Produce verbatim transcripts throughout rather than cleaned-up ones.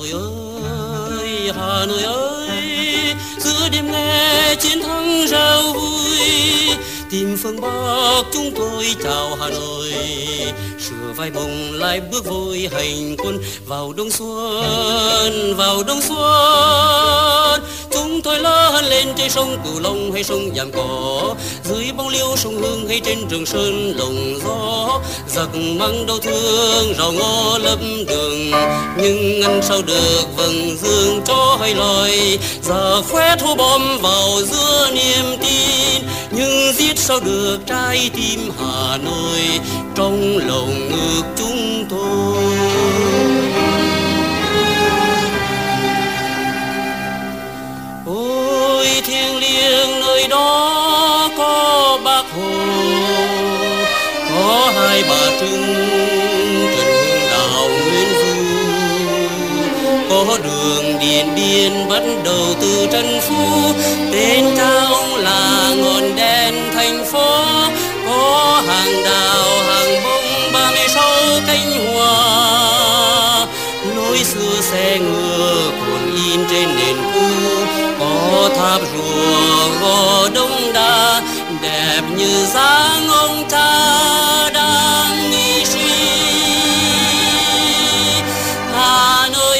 Nội ơi, Hà Nội ơi, giữa đêm nghe chiến thắng reo vui, tìm phương Bắc chúng tôi chào Hà Nội, sửa vai bồng lại bước vội hành quân vào đông xuân, vào đông xuân. Chúng tôi lớn lên trên sông Cửu Long hay sông Giàm Cỏ, dưới bóng liêu sông Hương hay trên Trường Sơn lồng gió. Giặc mang đau thương rào ngõ lấp đường, nhưng ngăn sao được vầng dương cho hay lòi. Giờ khoét hố bom vào giữa niềm tin, nhưng giết sao được trái tim Hà Nội trong lòng ngực chúng tôi. Ôi thiêng liêng nơi đó có Bác Hồ, có Hai Bà Trưng, Trần Hưng Đạo, Nguyễn Du, có đường Điện Biên bắt đầu từ Trần Phú, tên cha ông là ngọn đèn thành phố, có hàng đào hàng bông ba mươi sáu cánh hoa, lối xưa xe ngựa còn in trên nền cũ, có tháp rùa gò Đông Đa đẹp như dáng ông cha đang nghi suy. Hà Nội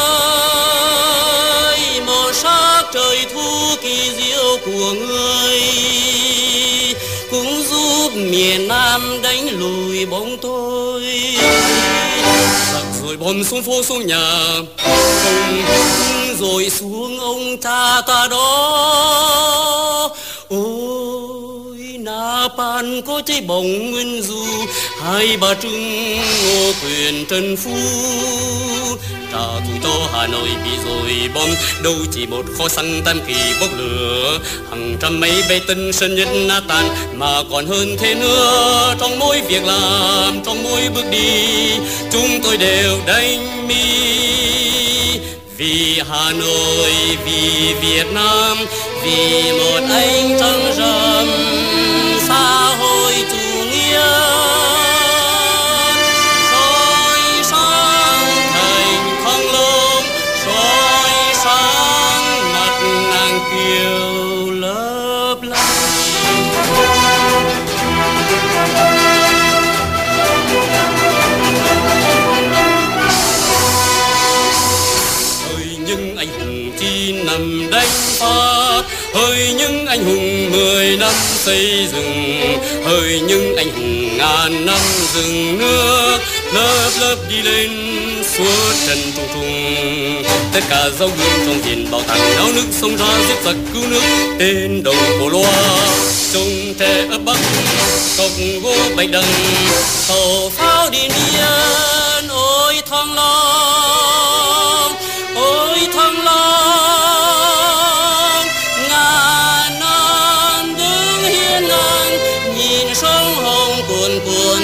ơi, màu sắc trời thu kỳ diệu của người cũng giúp miền Nam đánh lùi bóng tối. Giặc rồi bom xuống phố xuống nhà, không rồi xuống ông cha ta đó. Ôi Napan có trái bóng Nguyên Du, Hai Bà Trưng, Ngô Quyền, Trần Phú, trả thù cho Hà Nội bị rồi bom. Đâu chỉ một kho xăng Tam Kỳ bốc lửa, hàng trăm máy bê tân sân nhất nát tan, mà còn hơn thế nữa. Trong mỗi việc làm, trong mỗi bước đi, chúng tôi đều đánh mi. Vì Hà Nội, vì Việt Nam, vì một anh trăng rằm xã hội chủ nghĩa. Soi sáng thành Thăng Long, soi sáng mặt nàng kiều lấp lánh. Những anh hùng chi nằm đánh Pháp, hỡi những anh hùng mười năm xây dựng, hỡi những anh hùng ngàn năm rừng nước, lớp lớp đi lên suốt trần trùng trùng. Tất cả dấu gương trong tiền bảo tàng náo nước sông ra giết giặc cứu nước, tên đầu cổ loa trông tre ấp bắc, cọc gỗ bạch đằng, tàu pháo Điện Biên. Ôi Thăng Long, ôi Thăng Long, ngàn năm đứng hiên ngang, nhìn sông Hồng cuồn cuộn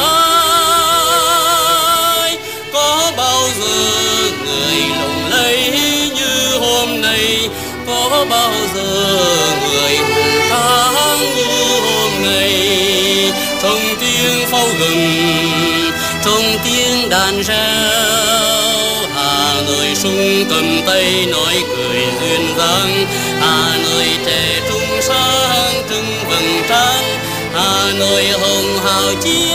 chảy. Có bao giờ người lộng lẫy như hôm nay, có bao giờ người hùng tráng như hôm nay. Trong tiếng pháo gầm, trong tiếng đàn reo, Hà Nội sung cầm tay nói cười duyên dáng. Hà Nội trẻ trung sáng trưng vầng trán, Hà Nội hồng hào chi